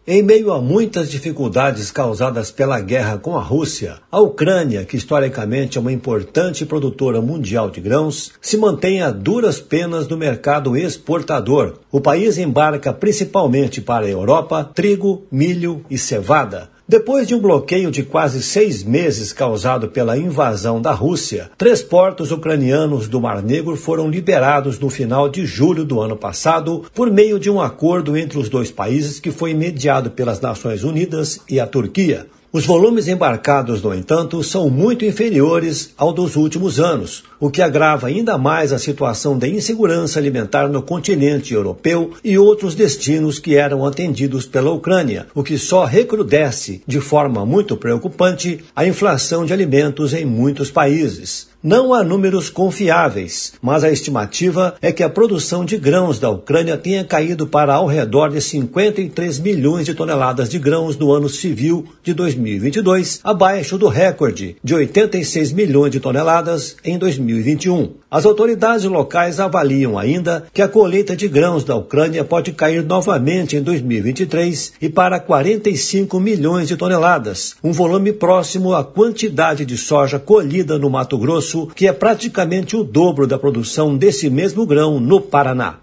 Em meio a muitas dificuldades causadas pela guerra com a Rússia, a Ucrânia, que historicamente é uma importante produtora mundial de grãos, se mantém a duras penas no mercado exportador. O país embarca principalmente para a Europa trigo, milho e cevada. Depois de um bloqueio de quase 6 meses causado pela invasão da Rússia, 3 portos ucranianos do Mar Negro foram liberados no final de julho do ano passado por meio de um acordo entre os dois países que foi mediado pelas Nações Unidas e a Turquia. Os volumes embarcados, no entanto, são muito inferiores ao dos últimos anos, o que agrava ainda mais a situação de insegurança alimentar no continente europeu e outros destinos que eram atendidos pela Ucrânia, o que só recrudesce, de forma muito preocupante, a inflação de alimentos em muitos países. Não há números confiáveis, mas a estimativa é que a produção de grãos da Ucrânia tenha caído para ao redor de 53 milhões de toneladas de grãos no ano civil de 2022, abaixo do recorde de 86 milhões de toneladas em 2021. As autoridades locais avaliam ainda que a colheita de grãos da Ucrânia pode cair novamente em 2023 e para 45 milhões de toneladas, um volume próximo à quantidade de soja colhida no Mato Grosso, que é praticamente o dobro da produção desse mesmo grão no Paraná.